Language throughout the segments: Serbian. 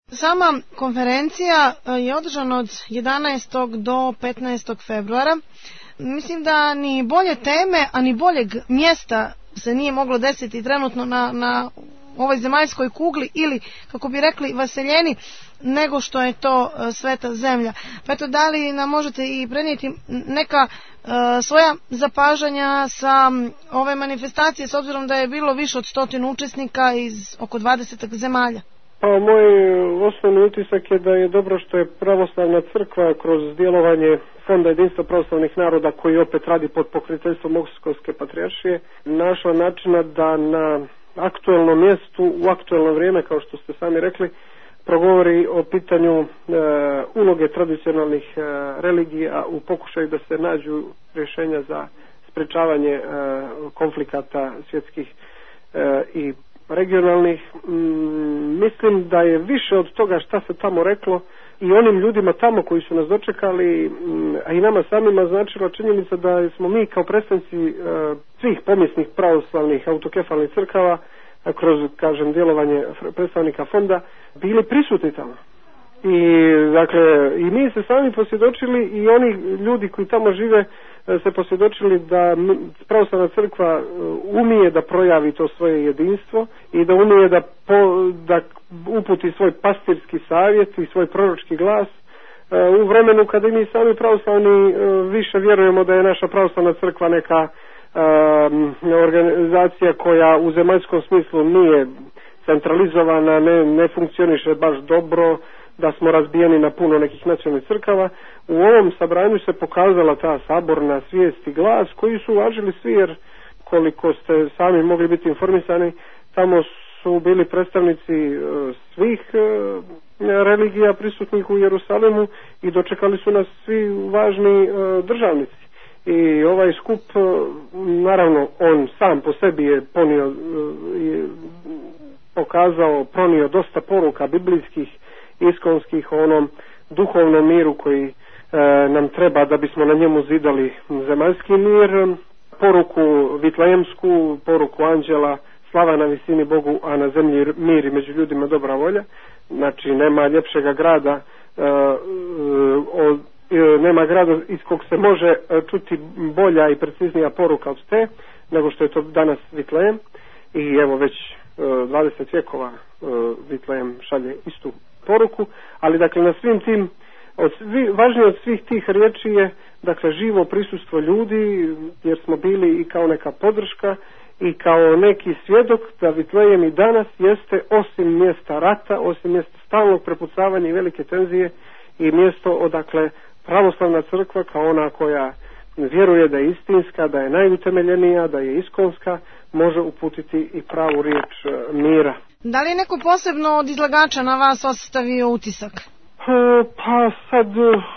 Sama konferencija je održana od 11. do 15. februara. Mislim da ni bolje teme, a ni boljeg mjesta se nije moglo desiti trenutno na ovoj zemaljskoj kugli ili, kako bi rekli vaseljeni, nego što je to sveta zemlja. Pa eto, da li nam možete i prenijeti neka svoja zapažanja sa ove manifestacije, s obzirom da je bilo više od 100 učesnika iz oko 20 zemalja? Pa moj osnovni utisak je da je dobro što je pravoslavna crkva kroz djelovanje Fonda jedinstva pravoslavnih naroda, koji opet radi pod pokroviteljstvom Moskovske patrijaršije, našla načina da na aktuelnom mjestu, u aktuelno vrijeme, kao što ste sami rekli, progovori o pitanju uloge tradicionalnih religija u pokušaju da se nađu rješenja za sprečavanje konflikata svjetskih i regionalnih. Mislim da je više od toga šta se tamo reklo i onim ljudima tamo koji su nas dočekali, a i nama samima, značila činjenica da smo mi kao predstavnici svih pomjesnih pravoslavnih autokefalnih crkava, kroz, kažem, djelovanje predstavnika fonda, bili prisutni tamo. I dakle, i mi se sami posvjedočili i oni ljudi koji tamo žive se posvjedočili da pravoslavna crkva umije da projavi to svoje jedinstvo i da umije da uputi svoj pastirski savjet i svoj proročki glas u vremenu kada mi sami pravoslavni više vjerujemo da je naša pravoslavna crkva neka organizacija koja u zemaljskom smislu nije centralizovana, ne funkcioniše baš dobro, da smo razbijeni na puno nekih nacionalnih crkava. U ovom sabranju se pokazala ta saborna svijest i glas koji su uvažili svi, jer koliko ste sami mogli biti informisani, tamo su bili predstavnici svih religija prisutnih u Jerusalimu i dočekali su nas svi važni državnici. I ovaj skup, naravno, on sam po sebi je pronio dosta poruka biblijskih, iskonskih, o onom duhovnom miru koji nam treba da bismo na njemu zidali zemaljski mir, poruku vitlejemsku, poruku anđela, slava na visini Bogu, a na zemlji mir i među ljudima dobra volja. Znači, nema ljepšega grada, nema grada iz kog se može čuti bolja i preciznija poruka od te, nego što je to danas Vitlejem. I evo već 20 vjekova Vitlejem šalje istu poruku, ali dakle na svim tim, važnije od svih tih riječi je dakle živo prisustvo ljudi, jer smo bili i kao neka podrška i kao neki svjedok da Vitlejem i danas jeste, osim mjesta rata, osim mjesta stalnog prepucavanja i velike tenzije, i mjesto odakle pravoslavna crkva kao ona koja vjeruje da je istinska, da je najutemeljenija, da je iskonska, može uputiti i pravu riječ mira. Da li je neko posebno od izlagača na vas ostavio utisak? Pa sad,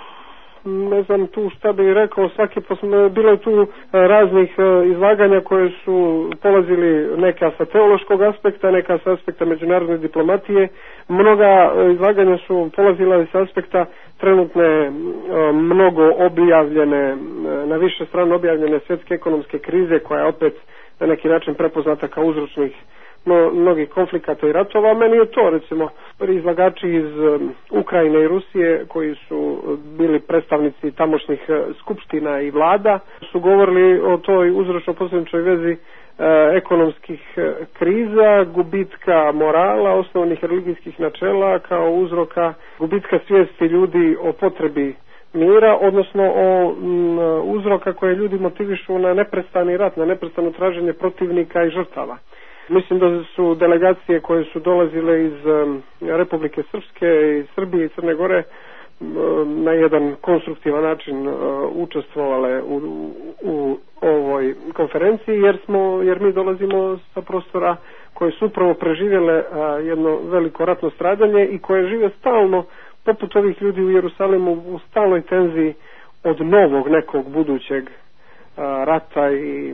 ne znam tu šta bih rekao, bilo je tu raznih izlaganja koje su polazili neka sa teološkog aspekta, neka sa aspekta međunarodne diplomatije. Mnoga izlaganja su polazila sa aspekta trenutne mnogo objavljene, na više strana objavljene svjetske ekonomske krize, koja je opet na neki način prepoznata kao uzročnik mnogih konflikata i ratova. Meni je to, recimo, izlagači iz Ukrajine i Rusije, koji su bili predstavnici tamošnjih skupština i vlada, su govorili o toj uzročno-posljedičnoj vezi ekonomskih kriza, gubitka morala, osnovnih religijskih načela, kao uzroka gubitka svijesti ljudi o potrebi mira, odnosno o uzroka koje ljudi motivišu na neprestani rat, na neprestano traženje protivnika i žrtava. Mislim da su delegacije koje su dolazile iz Republike Srpske i Srbije i Crne Gore na jedan konstruktivan način učestvovale u ovoj konferenciji, jer mi dolazimo sa prostora koje su upravo preživjele jedno veliko ratno stradanje i koje žive stalno, poput ovih ljudi u Jerusalimu, u stalnoj tenziji od novog nekog budućeg rata, i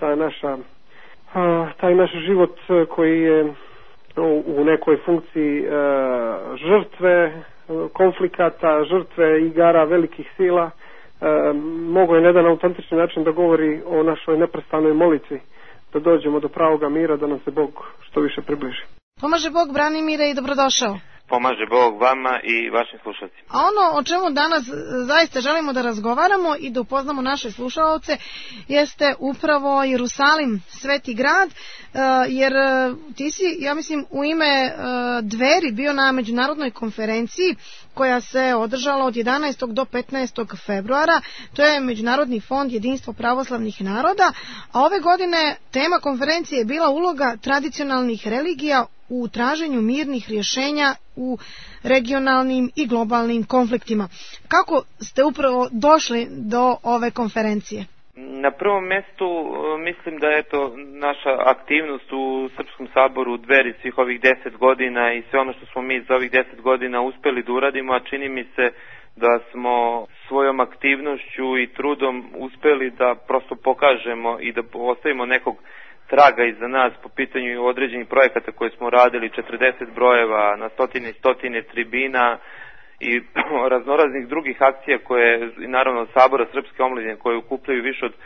taj naš život koji je u nekoj funkciji žrtve konflikata, žrtve igara velikih sila, mogu je na jedan autentični način da govori o našoj neprestanoj molitvi, da dođemo do pravoga mira, da nam se Bog što više približi. Pomaže Bog, Branimire, i dobrodošao. Pomaže Bog vama i vašim slušalcima. A ono o čemu danas zaista želimo da razgovaramo i da upoznamo naše slušaoce jeste upravo Jerusalim, sveti grad, jer ti si, ja mislim, u ime Dveri bio na međunarodnoj konferenciji koja se održala od 11. do 15. februara. To je Međunarodni fond Jedinstvo pravoslavnih naroda, a ove godine tema konferencije je bila uloga tradicionalnih religija u traženju mirnih rješenja u regionalnim i globalnim konfliktima. Kako ste upravo došli do ove konferencije? Na prvom mjestu mislim da je to naša aktivnost u Srpskom saboru Dveri svih ovih 10 godina i sve ono što smo mi za ovih 10 godina uspjeli da uradimo, a čini mi se da smo svojom aktivnošću i trudom uspjeli da prosto pokažemo i da ostavimo nekog traga iza nas po pitanju određenih projekata koje smo radili, 40 brojeva, na stotine i stotine tribina i raznoraznih drugih akcija koje, naravno Sabora Srpske omladine, koje ukupljaju više od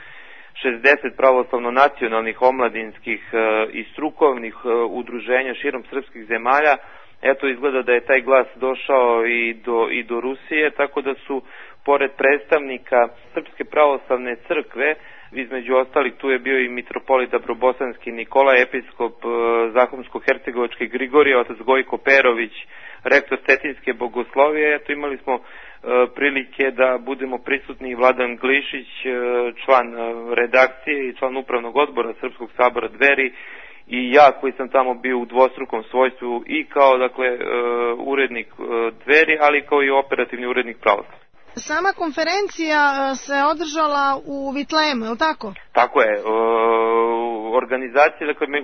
60 pravoslavno nacionalnih omladinskih i strukovnih udruženja širom srpskih zemalja. Eto, izgleda da je taj glas došao i do Rusije, tako da su pored predstavnika Srpske pravoslavne crkve, između ostalih tu je bio i mitropolit Dabrobosanski Nikola, episkop Zahumsko-Hercegovački Grigorije, otac Gojko Perović, rektor Cetinjske bogoslovije. Eto, imali smo prilike da budemo prisutni i Vladan Glišić, član redakcije i član upravnog odbora Srpskog sabora Dveri, i ja koji sam tamo bio u dvostrukom svojstvu i kao, dakle, urednik Dveri, ali kao i operativni urednik Pravoslava. Sama konferencija se održala u Vitlejemu, je li tako? Tako je. Organizacija, dakle,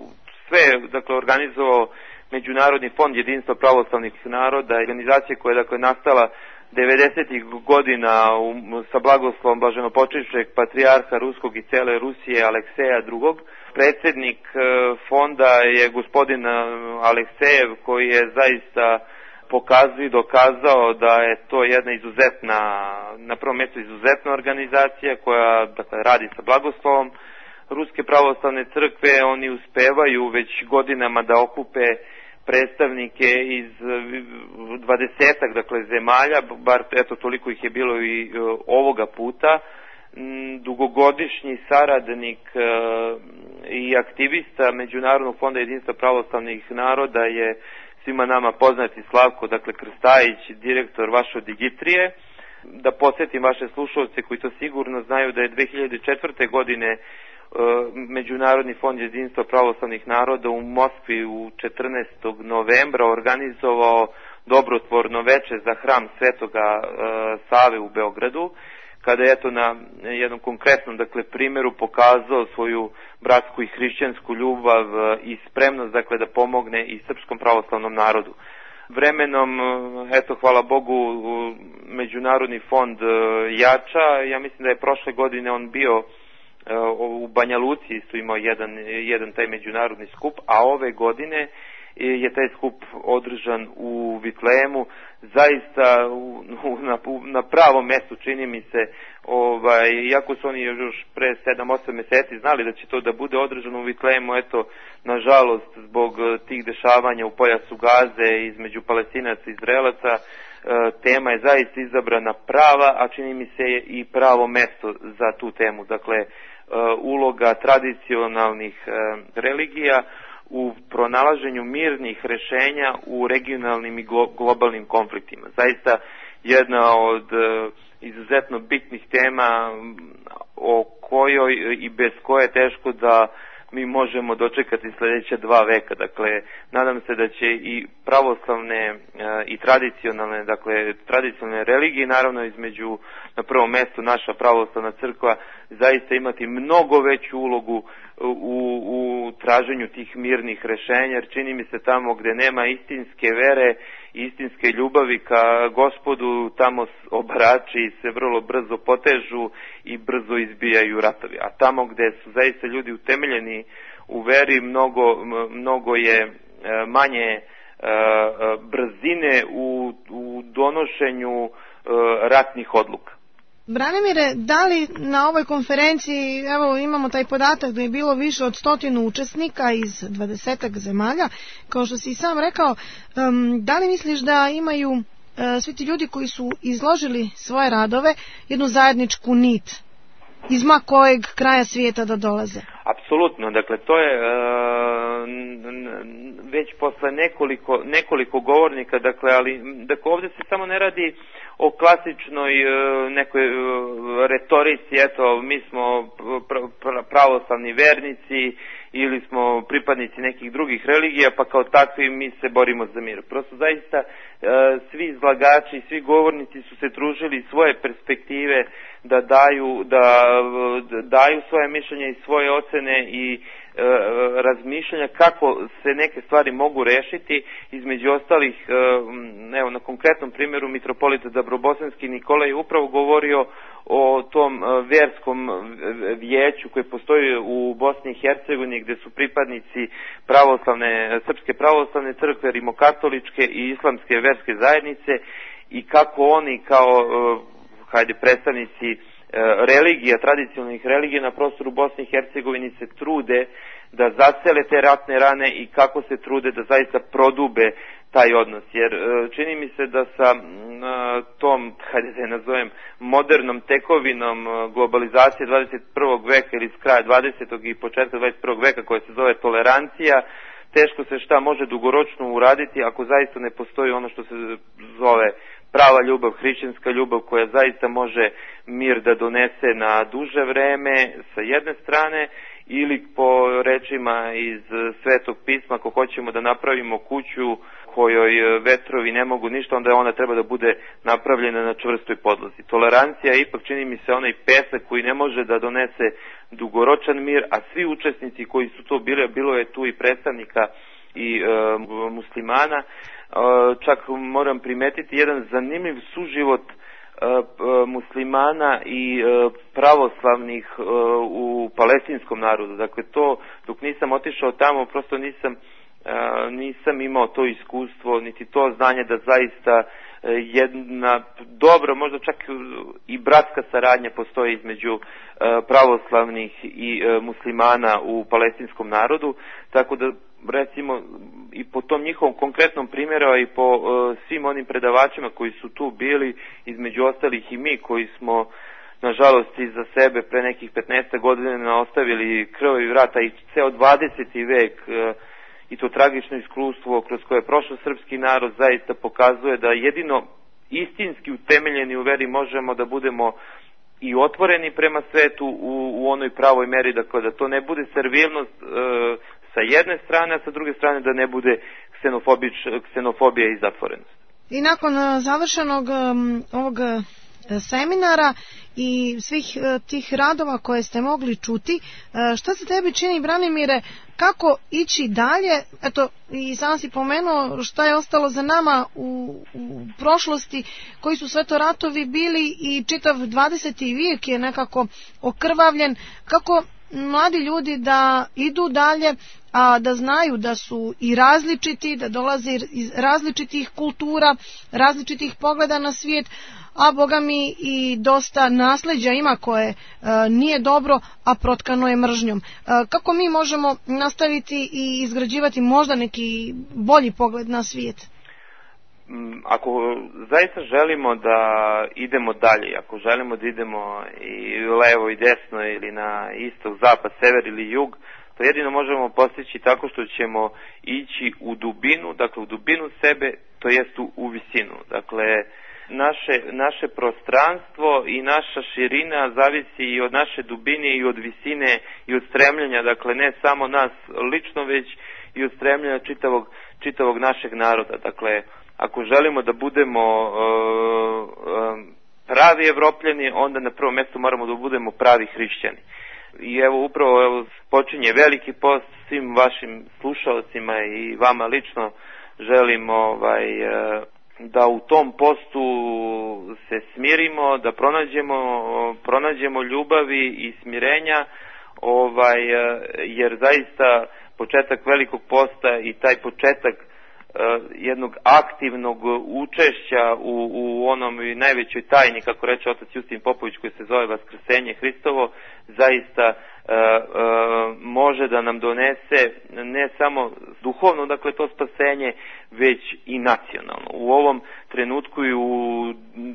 sve, dakle, organizovao Međunarodni fond Jedinstva pravoslavnih naroda, organizacija koja je, dakle, nastala 90. godina sa blagoslovom blaženopočivšeg patrijarha Ruskog i cele Rusije Alekseja II. Predsjednik fonda je gospodin Aleksejev, koji je zaista pokazao i dokazao da je to jedna izuzetna, na prvom mjestu izuzetna organizacija koja, dakle, radi sa blagoslovom Ruske pravoslavne crkve. Oni uspevaju već godinama da okupe predstavnike iz 20-ak, dakle, zemalja, bar eto toliko ih je bilo i ovoga puta. Dugogodišnji saradnik i aktivista Međunarodnog fonda Jedinstva pravoslavnih naroda je svima nama poznati Slavko, dakle, Krstajić, direktor vaše Digitrije. Da podsjetim vaše slušalce koji to sigurno znaju da je 2004. godine Međunarodni fond Jedinstva pravoslavnih naroda u Moskvi u 14. novembra organizovao dobrotvorno veče za hram Svetoga Save u Beogradu, kada je eto na jednom konkretnom, dakle, primjeru pokazao svoju bratsku i hrišćansku ljubav i spremnost, dakle, da pomogne i srpskom pravoslavnom narodu. Vremenom, eto, hvala Bogu, Međunarodni fond jača. Ja mislim da je prošle godine on bio u Banja Luci, isto imao jedan taj međunarodni skup, a ove godine je taj skup održan u Vitlejemu, zaista na pravom mjestu, čini mi se, iako su oni još pre 7-8 mjeseci znali da će to da bude održano u Vitlejemu, eto, nažalost, zbog tih dešavanja u pojasu Gaze između Palestinaca i Izraelaca, tema je zaista izabrana prava, a čini mi se i pravo mjesto za tu temu. Dakle, uloga tradicionalnih religija u pronalaženju mirnih rješenja u regionalnim i globalnim konfliktima. Zaista jedna od izuzetno bitnih tema o kojoj i bez koje teško da mi možemo dočekati sljedeća 2 veka. Dakle, nadam se da će i pravoslavne i tradicionalne, dakle, tradicionalne religije, naravno između, na prvom mjestu naša pravoslavna crkva, zaista imati mnogo veću ulogu u traženju tih mirnih rješenja, jer čini mi se tamo gdje nema istinske vere i istinske ljubavi ka Gospodu, tamo obarači se vrlo brzo potežu i brzo izbijaju ratovi. A tamo gdje su zaista ljudi utemeljeni u veri, mnogo je manje brzine u donošenju ratnih odluka. Branimire, da li na ovoj konferenciji, evo imamo taj podatak da je bilo više od 100 učesnika iz 20 zemalja, kao što si i sam rekao, da li misliš da imaju svi ti ljudi koji su izložili svoje radove jednu zajedničku nit, iz ma kojeg kraja svijeta da dolaze? Apsolutno, dakle to je već posle nekoliko govornika, dakle, ali dakle, ovdje se samo ne radi o klasičnoj nekoj retorici, eto mi smo pravoslavni vernici ili smo pripadnici nekih drugih religija, pa kao takvi mi se borimo za mir. Prosto zaista svi izlagači, svi govornici su se tružili svoje perspektive da daju svoje mišljenje i svoje ocene i razmišljanja kako se neke stvari mogu rešiti. Između ostalih, evo na konkretnom primjeru mitropolita Dabrobosanski Nikola je upravo govorio o tom verskom vijeću koje postoji u Bosni i Hercegovini, gdje su pripadnici Srpske pravoslavne crkve, rimokatoličke i islamske verske zajednice i kako oni kao predstavnici religija, tradicionalnih religija na prostoru Bosne i Hercegovine se trude da zasele te ratne rane i kako se trude da zaista prodube taj odnos. Jer čini mi se da sa tom, da je nazovem, modernom tekovinom globalizacije 21. veka ili s kraja 20. i početka 21. veka koja se zove tolerancija, teško se šta može dugoročno uraditi ako zaista ne postoji ono što se zove prava ljubav, hrišćanska ljubav koja zaista može mir da donese na duže vreme sa jedne strane, ili po rečima iz Svetog pisma, ako hoćemo da napravimo kuću kojoj vetrovi ne mogu ništa, onda ona treba da bude napravljena na čvrstoj podlozi. Tolerancija je ipak, čini mi se, onaj pesak koji ne može da donese dugoročan mir, a svi učesnici koji su to bili, bilo je tu i predstavnika i muslimana, čak moram primetiti jedan zanimljiv suživot muslimana i pravoslavnih u palestinskom narodu. Dakle, to dok nisam otišao tamo, prosto nisam imao to iskustvo, niti to znanje da zaista jedna dobra, možda čak i bratska saradnja postoji između pravoslavnih i muslimana u palestinskom narodu, tako da recimo i po tom njihovom konkretnom primjeru i po svim onim predavačima koji su tu bili, između ostalih i mi koji smo nažalost iza sebe pre nekih 15 godina ostavili krv i vrata i ceo 20. vek i to tragično iskustvo kroz koje je prošao srpski narod zaista pokazuje da jedino istinski utemeljeni u veri možemo da budemo i otvoreni prema svetu u onoj pravoj meri, dakle da to ne bude servilnost sa jedne strane, a sa druge strane da ne bude ksenofobija i zatvorenost. I nakon završenog ovog seminara i svih tih radova koje ste mogli čuti, šta se tebi čini, Branimire, kako ići dalje? Eto, i sam si pomenuo šta je ostalo za nama u prošlosti, koji su sve to ratovi bili i čitav 20. vijek je nekako okrvavljen. Kako mladi ljudi da idu dalje, a da znaju da su i različiti, da dolaze iz različitih kultura, različitih pogleda na svijet, a Boga mi i dosta nasljeđa ima koje nije dobro, a protkano je mržnjom. Kako mi možemo nastaviti i izgrađivati možda neki bolji pogled na svijet? Ako zaista želimo da idemo dalje, ako želimo da idemo i levo i desno ili na istok, zapad, sever ili jug, to jedino možemo postići tako što ćemo ići u dubinu, dakle u dubinu sebe, to jest u visinu. Dakle, naše prostranstvo i naša širina zavisi i od naše dubine i od visine i od stremljenja, dakle ne samo nas lično, već i od stremljenja čitavog našeg naroda. Dakle, ako želimo da budemo pravi Evropljani, onda na prvom mjestu moramo da budemo pravi hrišćani. I upravo počinje veliki post, svim vašim slušalcima i vama lično želim da u tom postu se smirimo, da pronađemo ljubavi i smirenja, jer zaista početak velikog posta i taj početak jednog aktivnog učešća u onom najvećoj tajni, kako reče otac Justin Popović, koji se zove Vaskrsenje Hristovo, zaista može da nam donese ne samo duhovno, dakle, to spasenje, već i nacionalno. U ovom trenutku i u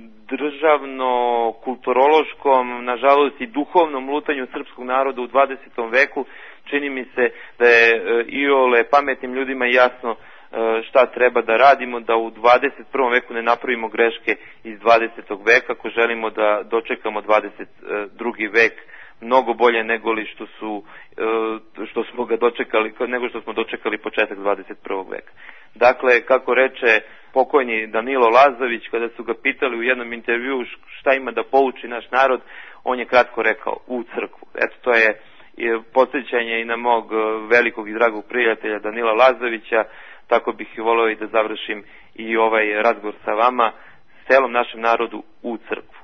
državno-kulturološkom, nažalost i duhovnom lutanju srpskog naroda u 20. veku, čini mi se da je iole pametnim ljudima jasno šta treba da radimo, da u 21. veku ne napravimo greške iz 20. veka, ako želimo da dočekamo 22. vek mnogo bolje nego li što smo ga dočekali, nego što smo dočekali početak 21. veka. Dakle, kako reče pokojni Danilo Lazović, kada su ga pitali u jednom intervjuu šta ima da pouči naš narod, on je kratko rekao: u crkvu. Eto, to je podsjećanje i na mog velikog i dragog prijatelja Danila Lazovića. Tako bih voleo i da završim i ovaj razgovor sa vama, celom našem narodu u crkvu.